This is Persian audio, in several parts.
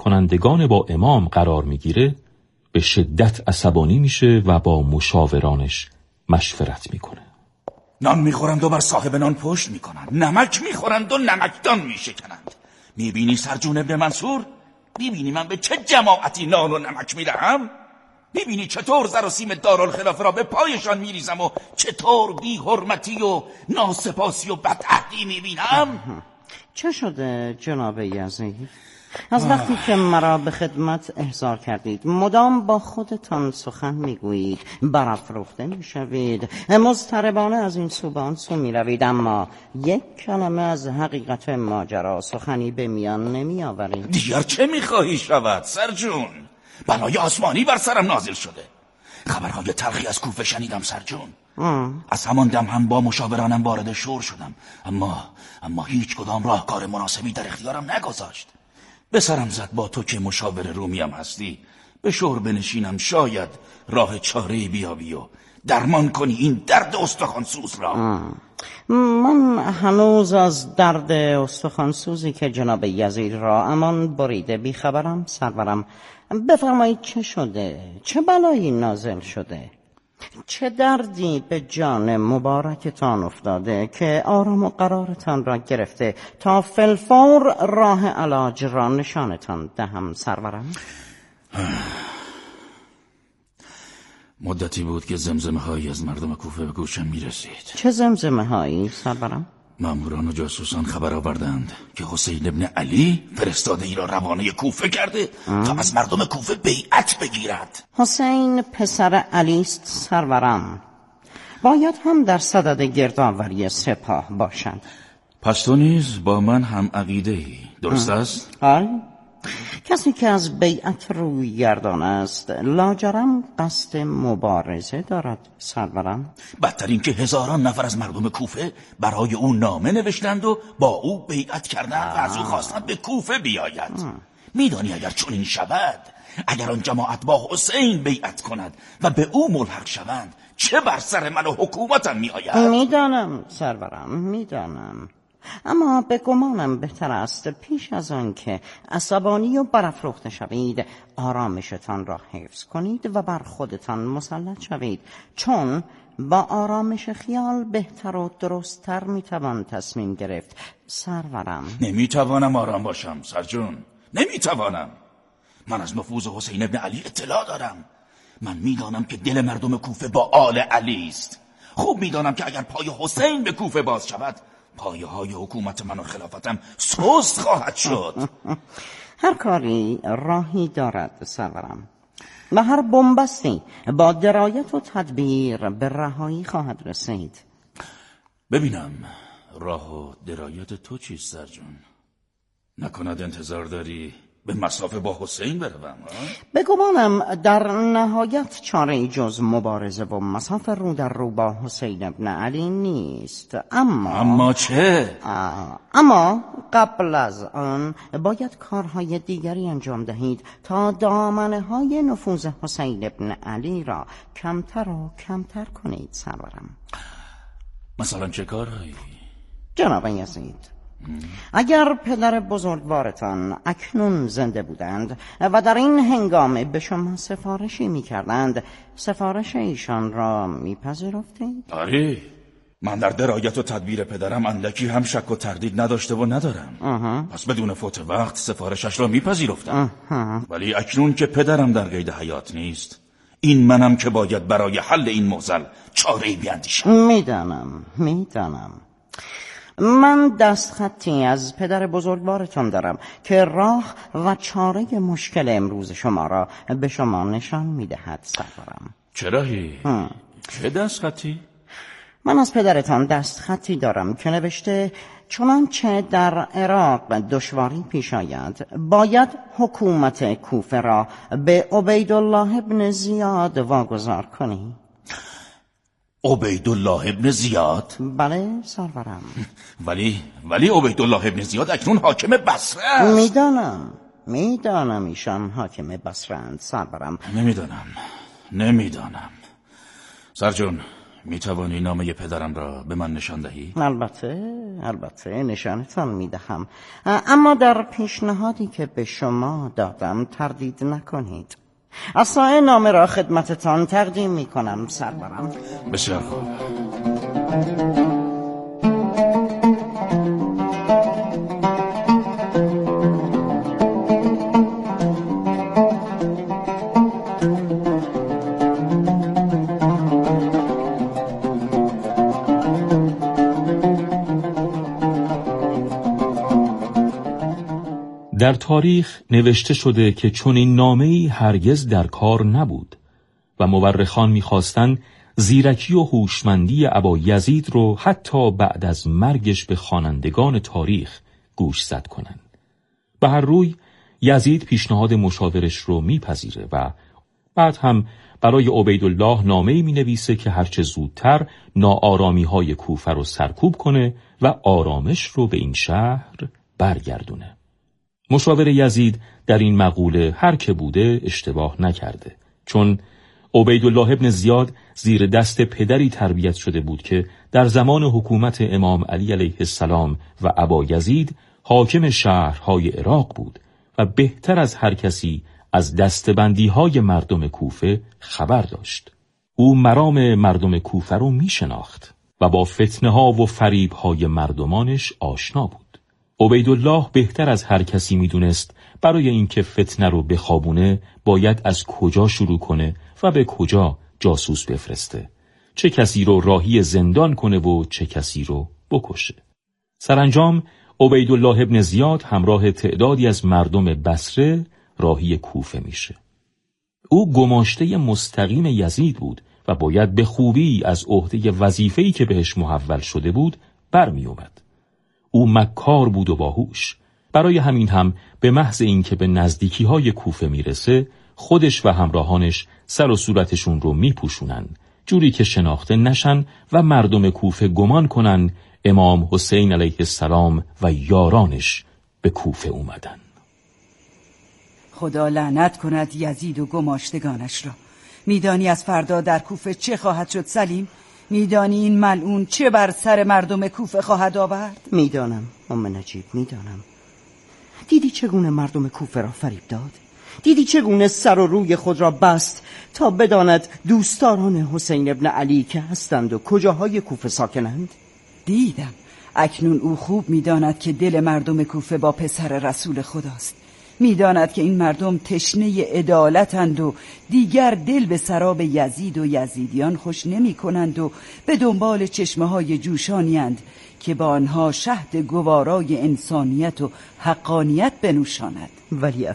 کنندگان با امام قرار میگیره به شدت عصبانی میشه و با مشاورانش مشورت میکنه. نان میخورند و بر صاحب نان پشت میکنند، نمک میخورند و نمکدان میشکنند. میبینی سرجون ابن منصور؟ میبینی من به چه جماعتی نان و نمک میدهم؟ میبینی چطور زر و سیم دارالخلافه را به پایشان میریزم و چطور بی حرمتی و ناسپاسی و بدعهدی میبینم؟ چه شده جناب یزید؟ از وقتی که مرا به خدمت احضار کردید مدام با خودتان سخن میگویید، برافروخته میشوید، مضطربانه از این سو به آن سو میروید، اما یک کلمه از حقیقت ماجرا سخنی به میان نمیآورید. دیگر چه میخواهی شود سرجون؟ بلای آسمانی بر سرم نازل شده. خبرهای تلخی از کوفه شنیدم سرجون. از همان دم هم با مشاورانم وارد شور شدم، اما هیچ کدام راهکار مناسبی در اختیارم نگذاشت. به سرم زد با تو که مشاور رومیم هستی به شور بنشینم، شاید راه چاره‌ای بیابی و درمان کنی این درد استخوانسوز را. من هنوز از درد استخوانسوزی که جناب یزید را امان بریده بیخبرم سرورم. بفرمایید چه شده؟ چه بلایی نازل شده؟ چه دردی به جان مبارکتان افتاده که آرام و قرارتان را گرفته تا فلفور راه علاج را نشانتان دهم سرورم؟ مدتی بود که زمزمه هایی از مردم کوفه به گوشم میرسید. چه زمزمه هایی سرورم؟ ماموران و جاسوسان خبر آوردند که حسین ابن علی فرستاده ای را روانه کوفه کرده تا از مردم کوفه بیعت بگیرد. حسین پسر علی است سرورم، باید هم در صدد گردآوری سپاه باشد. پس تو نیز با من هم عقیده ای، درست است؟ کسی که از بیعت روی گردان است لاجرم قصد مبارزه دارد سرورم. بدتر این که هزاران نفر از مردم کوفه برای او نامه نوشتند و با او بیعت کردند و از او خواستند به کوفه بیاید. میدانی اگر چنین شود، اگر آن جماعت با حسین بیعت کند و به او ملحق شوند، چه بر سر من و حکومتم میآید؟ میدانم سرورم، میدانم، اما به گمانم بهتر است پیش از آن که عصبانی و برافروخته شوید آرامشتان را حفظ کنید و بر خودتان مسلط شوید، چون با آرامش خیال بهتر و درستتر میتوان تصمیم گرفت سرورم. نمیتوانم آرام باشم سرجون، نمیتوانم. من از نفوذ حسین ابن علی اطلاع دارم. من میدانم که دل مردم کوفه با آل علی است. خوب میدانم که اگر پای حسین به کوفه باز شود، پایه های حکومت من و خلافتم سست خواهد شد. هر کاری راهی دارد سرورم و هر بنبستی با درایت و تدبیر به رهایی خواهد رسید. ببینم راه و درایت تو چیست سرجون؟ نکند انتظار داری به مسافه با حسین بروم؟ بگمانم در نهایت چاره جز مبارزه و مسافه رو در رو با حسین ابن علی نیست. اما چه؟ اما قبل از آن باید کارهای دیگری انجام دهید تا دامنه های نفوذ حسین ابن علی را کمتر و کمتر کنید سرورم. مثلا چه کارهایی؟ جناب یزید، اگر پدر بزرگوارتان اکنون زنده بودند و در این هنگام به شما سفارشی می کردند، سفارش ایشان را می پذیرفتید؟ آره، من در درایت و تدبیر پدرم اندکی هم شک و تردید نداشته و ندارم. پس بدون فوت وقت سفارشش را می پذیرفتم. ولی اکنون که پدرم در قید حیات نیست، این منم که باید برای حل این معضل چاره‌ای بیندیشم. میدانم. من دستخطی از پدر بزرگوارتان دارم که راه و چاره مشکل امروز شما را به شما نشان میدهد سرورم. چه راهی؟ چه دستخطی؟ من از پدرتان دستخطی دارم که نوشته چنانچه در عراق دشواری پیش آید باید حکومت کوفه را به عبیدالله ابن زیاد واگذار کنی. عبیدالله ابن زیاد؟ بله سرورم. ولی عبیدالله ابن زیاد اکنون حاکم بصره است. میدانم ایشان حاکم بصره اند سرورم. نمیدانم. سرجون، میتوانی نامه پدرم را به من نشان دهی؟ البته نشانتان میدهم، اما در پیشنهادی که به شما دادم تردید نکنید. اصلا نامه را خدمتتان تقدیم میکنم سرورم. بسیار خوب. در تاریخ نوشته شده که چنین نامه‌ای هرگز در کار نبود و مورخان می‌خواستند زیرکی و هوشمندی ابا یزید رو حتی بعد از مرگش به خوانندگان تاریخ گوشزد کنند. به هر روی یزید پیشنهاد مشاورش رو میپذیره و بعد هم برای عبیدالله نامه‌ای مینویسه که هرچه زودتر ناآرامی‌های کوفه رو سرکوب کنه و آرامش رو به این شهر برگردونه. مشاور یزید در این مقوله هر که بوده اشتباه نکرده، چون عبیدالله ابن زیاد زیر دست پدری تربیت شده بود که در زمان حکومت امام علی علیه السلام و ابا یزید حاکم شهرهای عراق بود و بهتر از هر کسی از دستبندی‌های مردم کوفه خبر داشت. او مرام مردم کوفه رو می شناخت و با فتنه‌ها و فریب‌های مردمانش آشنا بود. عبیدالله بهتر از هر کسی میدونست برای اینکه فتنه رو بخوابونه باید از کجا شروع کنه و به کجا جاسوس بفرسته، چه کسی رو راهی زندان کنه و چه کسی رو بکشه. سرانجام عبیدالله ابن زیاد همراه تعدادی از مردم بصره راهی کوفه میشه. او گماشته مستقیم یزید بود و باید به خوبی از عهده وظیفه‌ای که بهش محول شده بود برمی اومد. او مکار بود و باهوش. برای همین هم به محض اینکه به نزدیکی‌های کوفه میرسه خودش و همراهانش سر و صورتشون رو میپوشونن جوری که شناخته نشن و مردم کوفه گمان کنن امام حسین علیه السلام و یارانش به کوفه اومدن. خدا لعنت کند یزید و گماشتگانش را. میدانی از فردا در کوفه چه خواهد شد سلیم؟ میدانی این ملعون چه بر سر مردم کوفه خواهد آورد؟ میدانم ام نجیب، میدانم. دیدی چگونه مردم کوفه را فریب داد؟ دیدی چگونه سر و روی خود را بست تا بداند دوستداران حسین ابن علی که هستند و کجاهای کوفه ساکنند؟ دیدم. اکنون او خوب میداند که دل مردم کوفه با پسر رسول خداست. میداند که این مردم تشنه عدالتند و دیگر دل به سراب یزید و یزیدیان خوش نمی کنند و به دنبال چشمه های جوشانیند که با آنها شهد گوارای انسانیت و حقانیت بنوشاند. ولی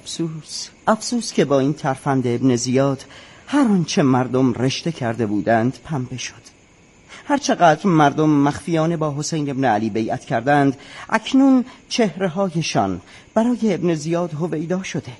افسوس که با این ترفند ابن زیاد هر آنچه مردم رشته کرده بودند پنبه شد. هرچقدر مردم مخفیانه با حسین ابن علی بیعت کردند، اکنون چهره‌هایشان برای ابن زیاد هویدا شده.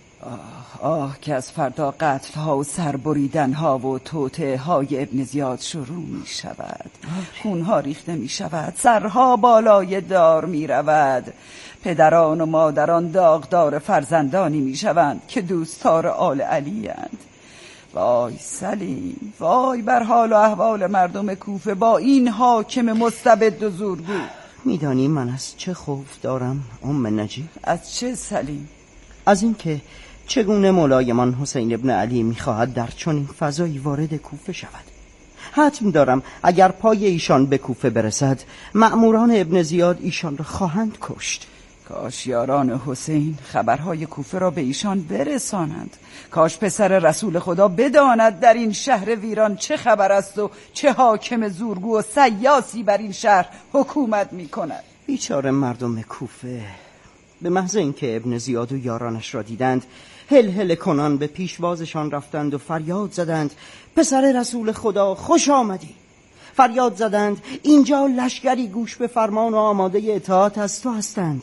آه که از فردا قتل‌ها و سربریدن‌ها و توطئه‌های ابن زیاد شروع می شود. خونها ریخته می شود، سرها بالای دار می رود. پدران و مادران داغدار فرزندانی می شوند که دوستدار آل علی اند. وای سلیم، وای بر حال و احوال مردم کوفه با این حاکم مستبد و زورگو. میدانی من از چه خوف دارم ام نجیب؟ از چه سلیم؟ از اینکه چگونه ملایمان حسین ابن علی میخواهد در چنین فضایی وارد کوفه شود. حتم دارم اگر پای ایشان به کوفه برسد مأموران ابن زیاد ایشان را خواهند کشت. کاش یاران حسین خبرهای کوفه را به ایشان برسانند. کاش پسر رسول خدا بداند در این شهر ویران چه خبر است و چه حاکم زورگو و سیاسی بر این شهر حکومت می کند. بیچاره مردم کوفه به محض اینکه ابن زیاد و یارانش را دیدند هل کنان به پیشوازشان رفتند و فریاد زدند پسر رسول خدا خوش آمدی. فریاد زدند اینجا لشکری گوش به فرمان و آماده اطاعت از تو هستند.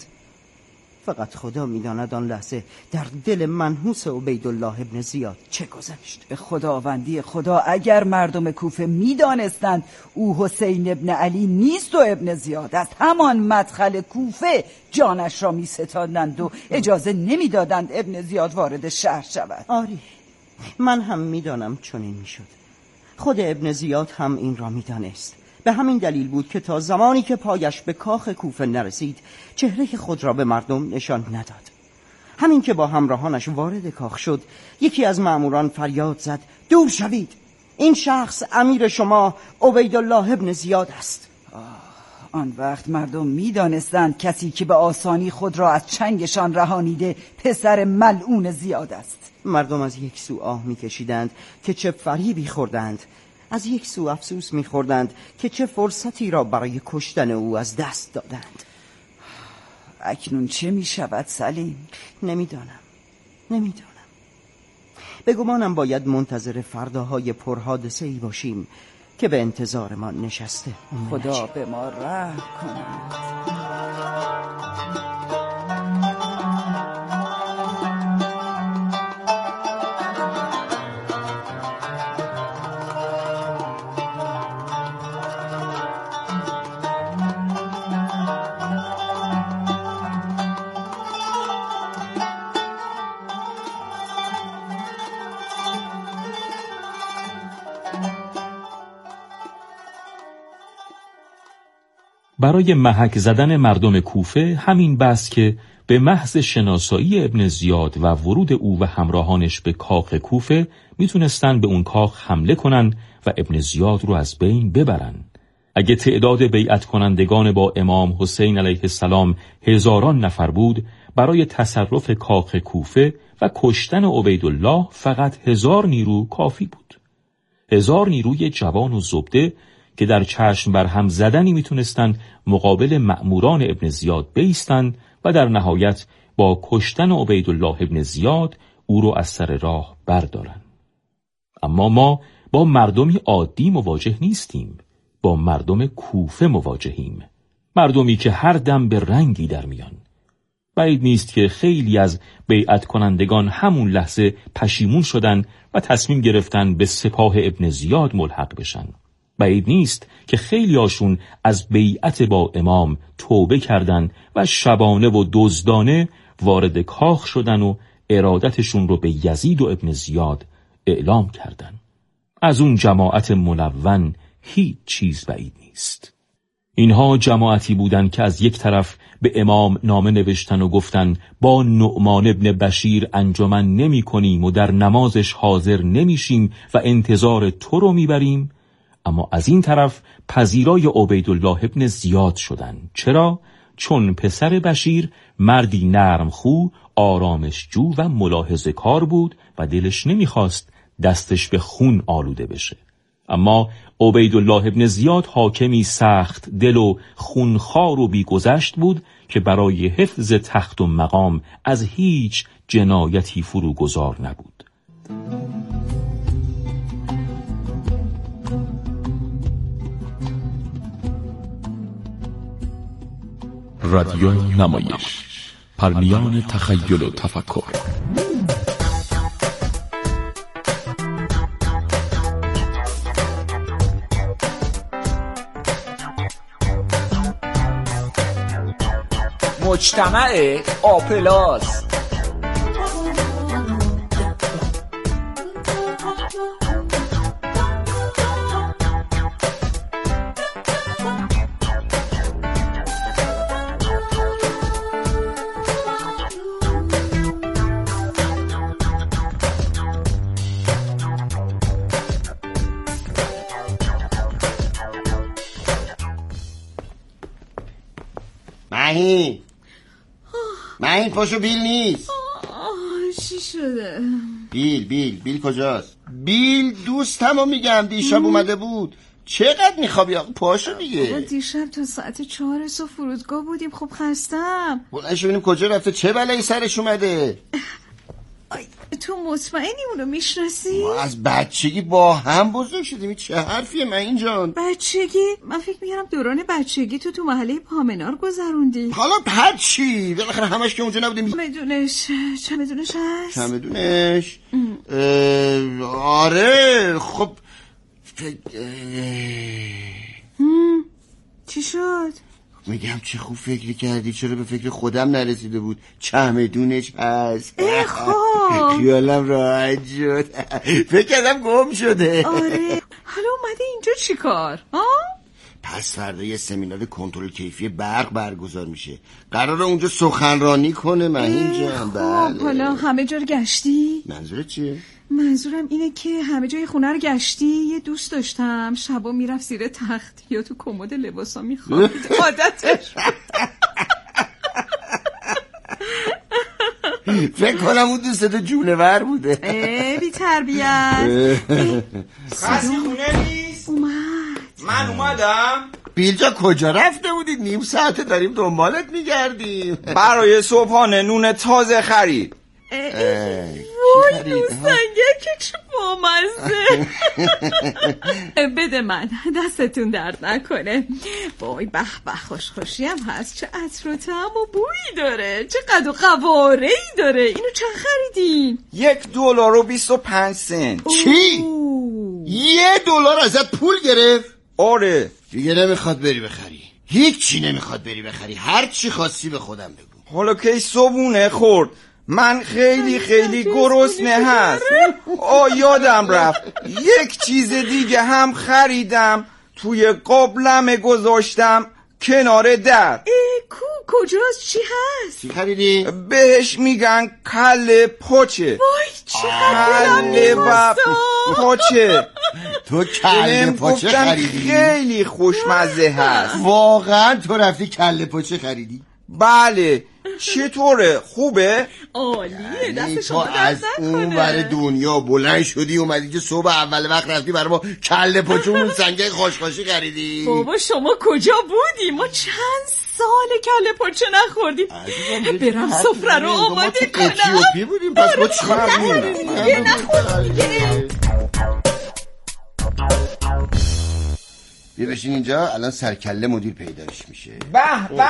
فقط خدا میداند آن لحظه در دل منحوس عبیدالله ابن زیاد چه گذشت. به خداوندی خدا اگر مردم کوفه میدانستند او حسین ابن علی نیست و ابن زیاد است، همان مدخل کوفه جانش را میستاندند و اجازه نمیدادند ابن زیاد وارد شهر شود. آری من هم میدانم چنین میشد، خود ابن زیاد هم این را می‌دانست. به همین دلیل بود که تا زمانی که پایش به کاخ کوفه نرسید چهره خود را به مردم نشان نداد. همین که با همراهانش وارد کاخ شد، یکی از مأموران فریاد زد: دور شوید، این شخص امیر شما عبیدالله ابن زیاد است. آن وقت مردم می‌دانستند کسی که به آسانی خود را از چنگشان رهانیده پسر ملعون زیاد است. مردم از یک سو آه می‌کشیدند که چه فریبی خوردند، از یک سو افسوس می‌خوردند که چه فرصتی را برای کشتن او از دست دادند. اکنون چه می‌شود سلیم؟ نمیدانم. به گمانم باید منتظر فرداهای پرحادثه‌ای باشیم که به انتظارمان نشسته. خدا به ما رحم کند. برای محک زدن مردم کوفه همین بس که به محض شناسایی ابن زیاد و ورود او و همراهانش به کاخ کوفه میتونستن به اون کاخ حمله کنن و ابن زیاد رو از بین ببرن. اگه تعداد بیعت کنندگان با امام حسین علیه السلام 1000 نفر بود، برای تصرف کاخ کوفه و کشتن عبیدالله فقط 1000 نیرو کافی بود. 1000 نیروی جوان و زبده که در چشم بر هم زدنی میتونستن مقابل مأموران ابن زیاد بایستن و در نهایت با کشتن عبیدالله ابن زیاد او رو از سر راه بردارن. اما ما با مردمی عادی مواجه نیستیم، با مردم کوفه مواجهیم، مردمی که هر دم به رنگی در میان. بعید نیست که خیلی از بیعت کنندگان همون لحظه پشیمون شدن و تصمیم گرفتن به سپاه ابن زیاد ملحق بشن. بعید نیست که خیلی هاشون از بیعت با امام توبه کردن و شبانه و دزدانه وارد کاخ شدن و ارادتشون رو به یزید و ابن زیاد اعلام کردن. از اون جماعت ملون هیچ چیز بعید نیست. اینها جماعتی بودن که از یک طرف به امام نامه نوشتن و گفتن با نعمان ابن بشیر انجمن نمی کنیم و در نمازش حاضر نمیشیم و انتظار تو رو میبریم، اما از این طرف پذیرای عبیدالله ابن زیاد شدن. چرا؟ چون پسر بشیر مردی نرم خو، آرامشجو و ملاحظه کار بود و دلش نمیخواست دستش به خون آلوده بشه. اما عبیدالله ابن زیاد حاکمی سخت دل و خونخوار و بیگذشت بود که برای حفظ تخت و مقام از هیچ جنایتی فروگذار نبود. رادیو نمایش، پرنیان تخیل و تفکر. مجتمع آپلاس. مهین پاشو، بیل نیست. چی شده؟ بیل کجاست؟ بیل دوستمو میگم، دیشب اومده بود. چقدر میخوابی؟ پاشو دیگه. دیشب تا ساعت 4 صبح فرودگاه بودیم. خب خستم. بلنش ببینیم کجا رفته، چه بلایی سرش اومده. تو مطمئنی اونو میشناسی؟ ما از بچگی با هم بزرگ شدیم. چه حرفیه مهین جان؟ بچگی؟ من فکر می‌کردم دوران بچگی تو محله پامنار گذروندی. حالا هر چی، بالاخره همش که اونجا نبودیم. چمدونش هست؟ چمدونش؟ آره. خب چی شد؟ میگم چه خوب فکری کردی، چرا به فکر خودم نرسیده بود. چمدونش هست. خب خیالم راحت شد. فکر کردم گم شده. آره چی کار؟ پس فردا یه سمینار کنترل کیفی برق برگزار میشه، قراره اونجا سخنرانی کنه مهین جان. خب حالا همه جا رو گشتی؟ منظورت چیه؟ منظورم اینه که همه جای خونه رو گشتی. یه دوست داشتم شبا میرفت زیر تخت یا تو کمد لباسا میخوابید. عادتش. فکر کنم اون دوست تو جونور بوده. بی تربیت. خاصی خونه نیست؟ من اومدم. بیلجا کجا رفته بودید؟ نیم ساعته داریم دنبالت میگردیم. برای صبحانه نون تازه خرید. وای دوستنگه که چه بامزه. بده من، دستتون درد نکنه. وای به به، خوشخوشی هم هست، چه عطر و طعم و بویی داره، چه قد و قواره ای داره. اینو چند خریدین؟ $1.25. چی؟ $1 ازت پول گرفت؟ آره. دیگه نمیخواد بری بخری، هیچ چی نمیخواد بری بخری، هر چی خواستی به خودم بگو. حالا کی صبحونه خورد؟ من خیلی گرسنه هست. یادم رفت یک چیز دیگه هم خریدم، توی قابلمه گذاشتم کنار در. کجاست؟ چی هست؟ چی خریدی؟ بهش میگن کله پاچه. وای چقدر کله و پاچه. تو کله پاچه خریدی؟ خیلی خوشمزه هست. واقعا تو رفتی کله پاچه خریدی؟ بله. چطوره؟ خوبه؟ عالیه، دست تو شما از اون ور دنیا بلند شدی اومدی که صبح اول وقت رفتی برای ما کله پاچه اون سنگه خوشخوشی خریدی؟ بابا شما کجا بودی؟ ما چند سال کله پاچه نخوردیم. برم سفره رو آماده کنم. اتیوپی بودیم پس ما چیکار کنیم؟ بیا بشین اینجا، الان سرکله مدیر پیداش میشه. به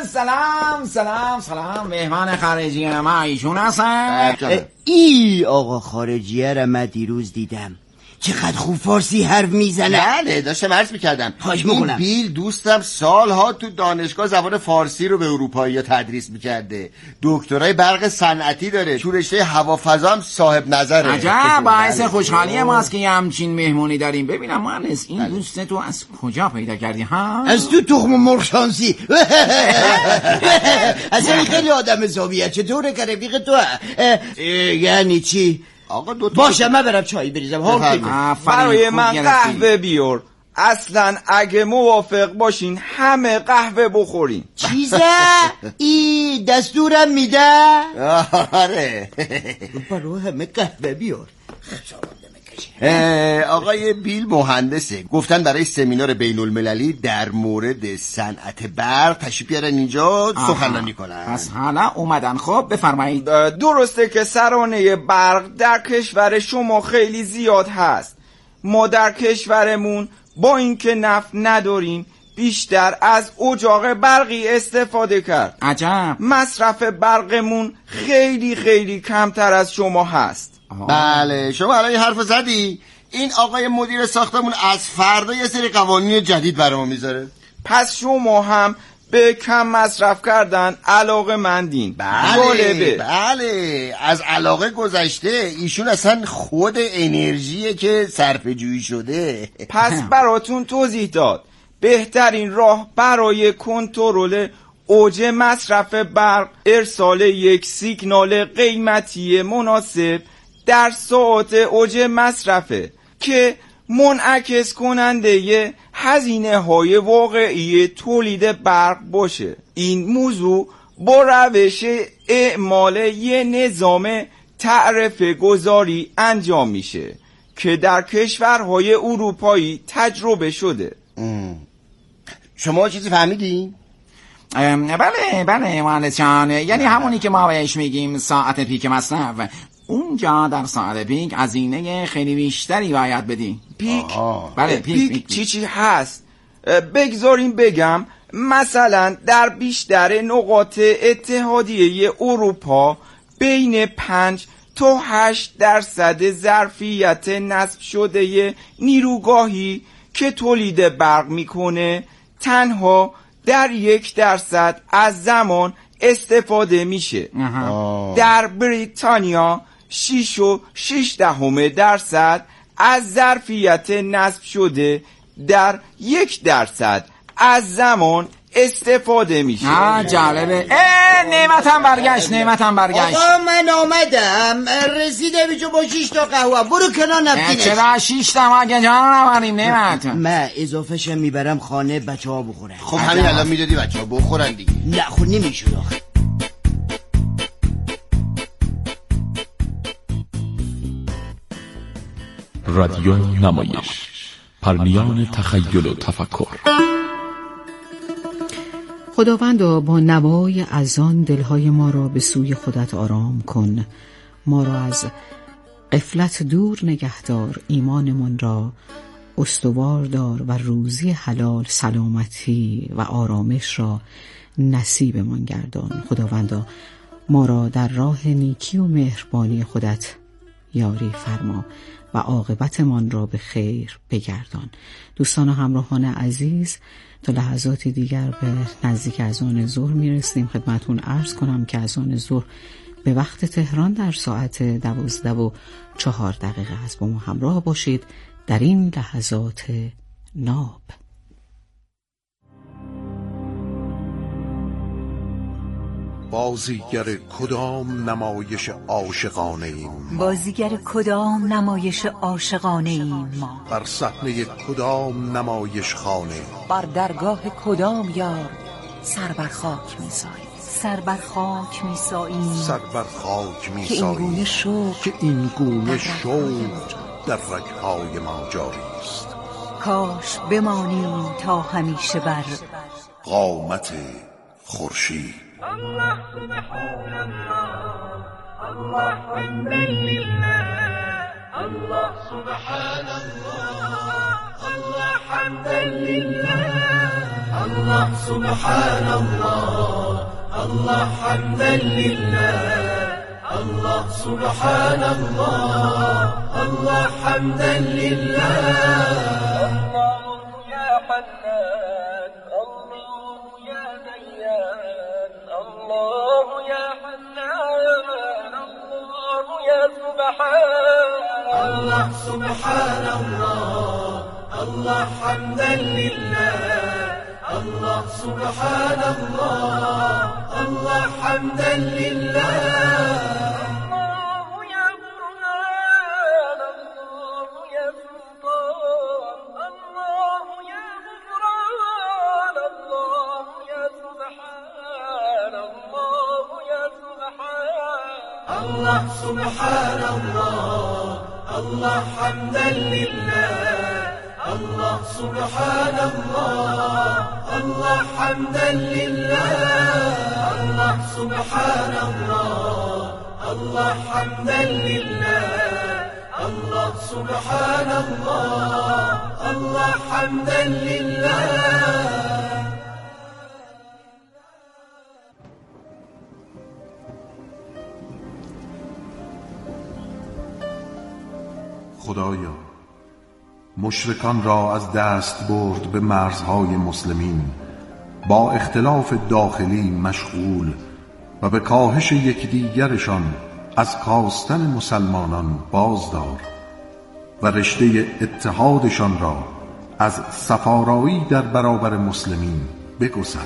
سلام مهمان خارجی ما ایشون هستن؟ ای آقا خارجیه را من دیروز دیدم، چقدر خوب فارسی حرف میزنه. بله داشتم عرض میکردم خواهش میکنم. این بیل دوستم سالها تو دانشگاه زبان فارسی رو به اروپایی ها تدریس میکرده، دکترای برق صنعتی داره، تو رشته هوافضا هم صاحب نظره. عجب، باعث خوشحالی ماست که همچین مهمونی داریم. ببینم مهندس، این دوست تو از کجا پیدا کردی ها؟ از تو تخم مرغ شانسی. اصلا خیلی آدم حسابیه. چطوره که رفیق تو؟ یعنی چی؟ آقا باشه من برم چای بریزم. برای من قهوه بیار. اصلا اگه موافق باشین همه قهوه بخورین. چیزه؟ ای دستورم میده؟ آره. برای همه قهوه بیار. آقای بیل مهندسه، گفتن برای سمینار بین المللی در مورد صنعت برق تشریف بیارن اینجا سخنرانی کنن. پس حالا اومدن. خب بفرمایید. درسته که سرانه برق در کشور شما خیلی زیاد هست. ما در کشورمون با اینکه نفت نداریم بیشتر از اجاق برقی استفاده کرد. عجب. مصرف برقمون خیلی کمتر از شما هست. بله شما الان یه حرف زدی. این آقای مدیر ساختمون از فردا یه سری قوانین جدید برای ما میذاره. پس شما هم به کم مصرف کردن علاقه مندین. بله از علاقه گذشته، ایشون اصلا خود انرژیه که صرفه جویی شده. پس براتون توضیح داد بهترین راه برای کنترل اوج مصرف برق ارسال یک سیگنال قیمتی مناسب در ساعت اوج مصرفه که منعکس کننده هزینه های واقعی تولید برق باشه. این موضوع با روش اعمال یه نظام تعرفه گذاری انجام میشه که در کشورهای اروپایی تجربه شده. شما چیزی فهمیدین؟ بله مهندس جان، یعنی همونی که ما بهش میگیم ساعت پیک مصرف. اونجا در ساعت پیک هزینه خیلی بیشتری باید بدی. پیک؟ بله پیک چی هست؟ بگذاریم بگم مثلا در بیشتر نقاط اتحادیه اروپا بین 5 تا 8% ظرفیت نصب شده نیروگاهی که تولید برق میکنه تنها در 1% از زمان استفاده میشه. در بریتانیا 6.6% از ظرفیت نصب شده در 1% از زمان استفاده میشه. جالبه. نعمتم برگشت. آقا من آمدم، رسیدم اینجا با 6 تا قهوه. برو کنار نفتینش. چرا 6 تا؟ ما اگه جان نبریم نعمت. من اضافه شم میبرم خانه بچه ها بخورن. خب همین الان میدادی بچه ها بخورن دیگه. نه خب نمیشود آخه. رادیو نمایش، پرنیان تخیل و تفکر. خداوندا با نوای اذان دلهای ما را به سوی خودت آرام کن. ما را از غفلت دور نگهدار، ایمانمان را استوار دار و روزی حلال، سلامتی و آرامش را نصیبمان گردان. خداوندا ما را در راه نیکی و مهربانی خودت یاری فرما و عاقبتمان را به خیر بگردان. دوستان و همراهان عزیز، تا لحظاتی دیگر به نزدیک اذان ظهر میرسیم. خدمتون عرض کنم که اذان ظهر به وقت تهران در ساعت 12:04 است. با ما همراه باشید در این لحظات ناب. بازیگر کدام نمایش عاشقانه ایم؟ بازیگر کدام نمایش عاشقانه ایم ما؟ بر صحنه کدام نمایش خانه؟ بر درگاه کدام یار سر بر خاک می‌ساییم؟ سر بر خاک می‌ساییم، سر بر خاک می‌ساییم، که این گونه شوق در رگ‌های ما جاری است. کاش بمانیم تا همیشه بر قامت خورشید. الله سبحان الله، الله حمدا لله، الله سبحان الله، الله حمدا لله، الله سبحان الله، الله حمدا لله، الله سبحان الله، الله حمدا لله. الله يا حنان، الله يا ديان، الله يا حنان، الله يا سبحان الله، سبحان الله، الله حمدا لله، الله سبحان الله، الله حمدا لله. الله يا برهان، الله يا سلطان، الله يا غفران، الله يا سبحان الله، يا سبحان الله، سبحان الله، الله حمدا لله، الله سبحان الله، الله حمدا لله، الله سبحان الله، الله حمدا لله، الله سبحان الله، الله حمدا لله. خدایا، مشرکان را از دست برد به مرزهای مسلمین، با اختلاف داخلی مشغول و به کاهش یکدیگرشان از کاستن مسلمانان بازدار و رشته اتحادشان را از صفارایی در برابر مسلمین بگسل.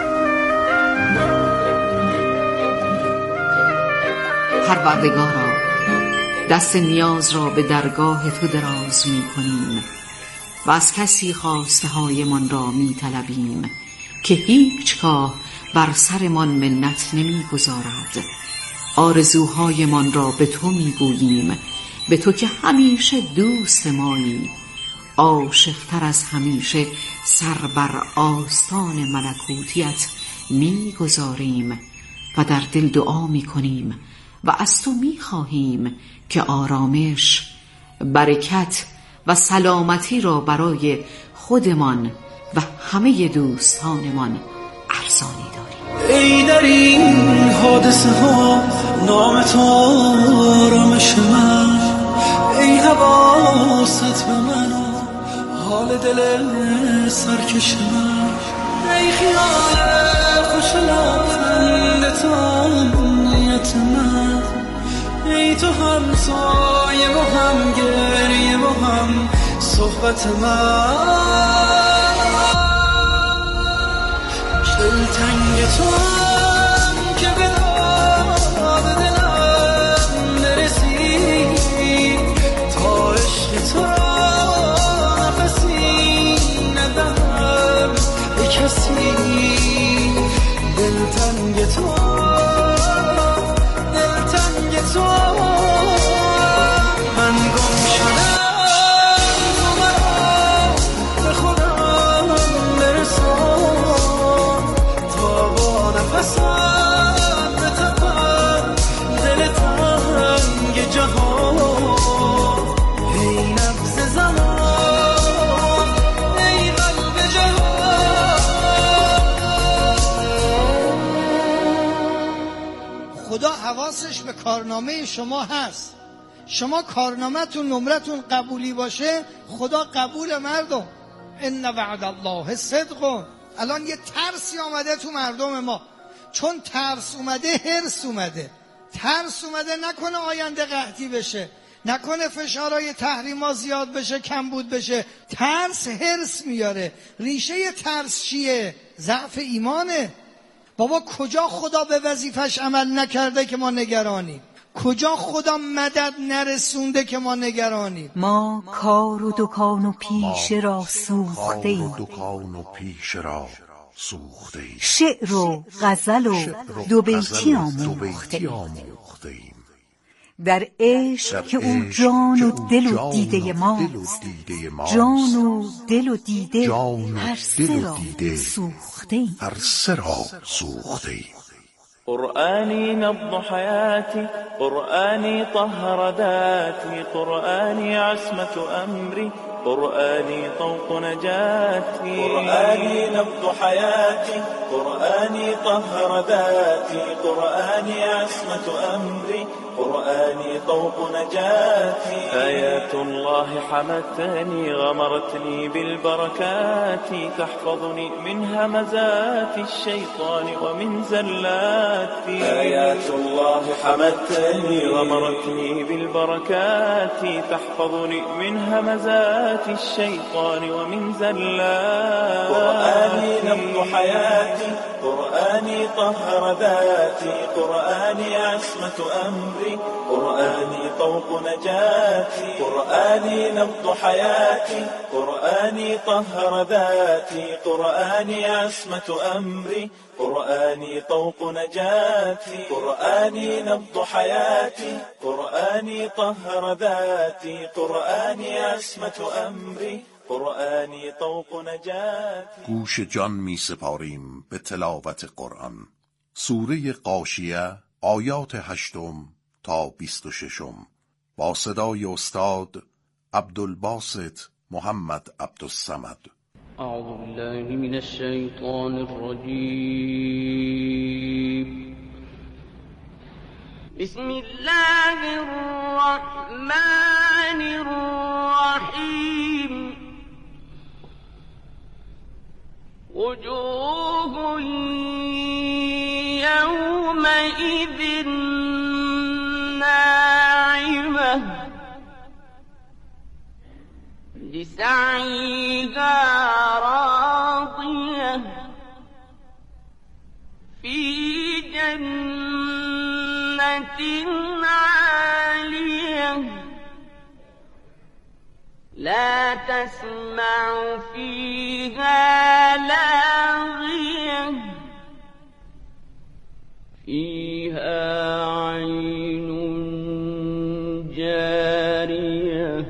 پروردگارا، دست نیاز را به درگاه تو دراز می کنیم و از کسی خواسته هایمان را می طلبیم که هیچگاه بر سرمان منت نمی گذارد. آرزوهایمان را به تو می گوییم، به تو که همیشه دوست مایی. عاشق‌تر از همیشه سر بر آستان ملکوتیت می گذاریم و در دل دعا می کنیم و از تو می خواهیم که آرامش، برکت و سلامتی را برای خودمان و همه دوستانمان ارزانی داریم. ای در این حادثه ها نام تو آرامش من، ای حواست به من و حال دل سرکش من، ای خیال خوش لبخند تو نیت من، ای تو هم سایه و هم گریه و هم صحبت من دلتنگ تو هم که به داد دلم نرسی تا عشق تو را نفسی ندهم به کسی دلتنگ تو من گم شدم تو مرا به خودم برسان تا با نفسم بتپم دل تنگ جهان ای نبض زمان ای قلب جهان. خدا حواسش به کارنامه شما هست. شما کارنامه‌تون نمرتون قبولی باشه خدا قبول مردم. ان وعد الله صدق. الان یه ترسی آمده تو مردم ما، چون ترس اومده هرس اومده. ترس اومده نکنه آینده قحطی بشه، نکنه فشارهای تحریما زیاد بشه، کمبود بشه. ترس هرس میاره. ریشه ترس چیه؟ ضعف ایمانه. بابا کجا خدا به وظیفش عمل نکرده که ما نگرانیم؟ کجا خدا مدد نرسونده که ما نگرانیم؟ ما کار و دکان و پیشه را سوخته ایم. شعر و غزل و دو بیتی آموخته ایم. در عشق که او جان و دل و دیده ماست، جان و دل و دیده هر سه را سوخته ایم. قرآني نبض حياتي، قرآني طهر ذاتي، قرآني عصمة أمري، قرآني طوق نجاتي. قرآني نبض حياتي، قرآني طهر ذاتي، قرآني عصمة أمري، قرآني طوق نجاتي. آيات الله حمتني غمرتني بالبركات، تحفظني من همزات الشيطان ومن زلاتي. آيات الله حمتني غمرتني بالبركات، تحفظني من همزات الشيطان ومن زلاتي. قرآني نبض حياتي، قرآني طهر ذاتي، قرآني عصمة أمري، قرآني طوق نجاتي. قرآني نبض حياتي، قرآني طهر ذاتي، قرآني عصمة أمري، قرآني طوق نجاتي. قرآني نبض حياتي، قرآني طهر ذاتي، قرآني عصمة أمري، قرآنی طوق نجاتی. گوش جان می سپاریم به تلاوت قرآن. سوره غاشیه آیات 8 تا 26 با صدای استاد عبدالباسط محمد عبدالصمد. اعوذ بالله من الشیطان الرجیم. بسم الله الرحمن الرحیم. وجوه يومئذ ناعمة لسعيها راضية في جنة عالية لا تسمع فيها لاغية فيها عين جارية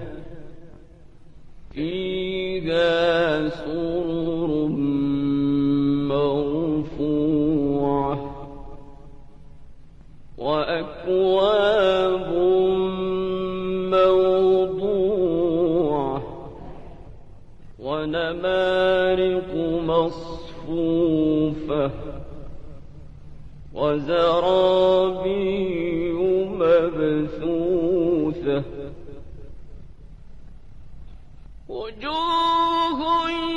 فيها سرر مرفوعة وأكواب موضوعة ونمارق مصفوفة وزرابي مبثوثة وجوه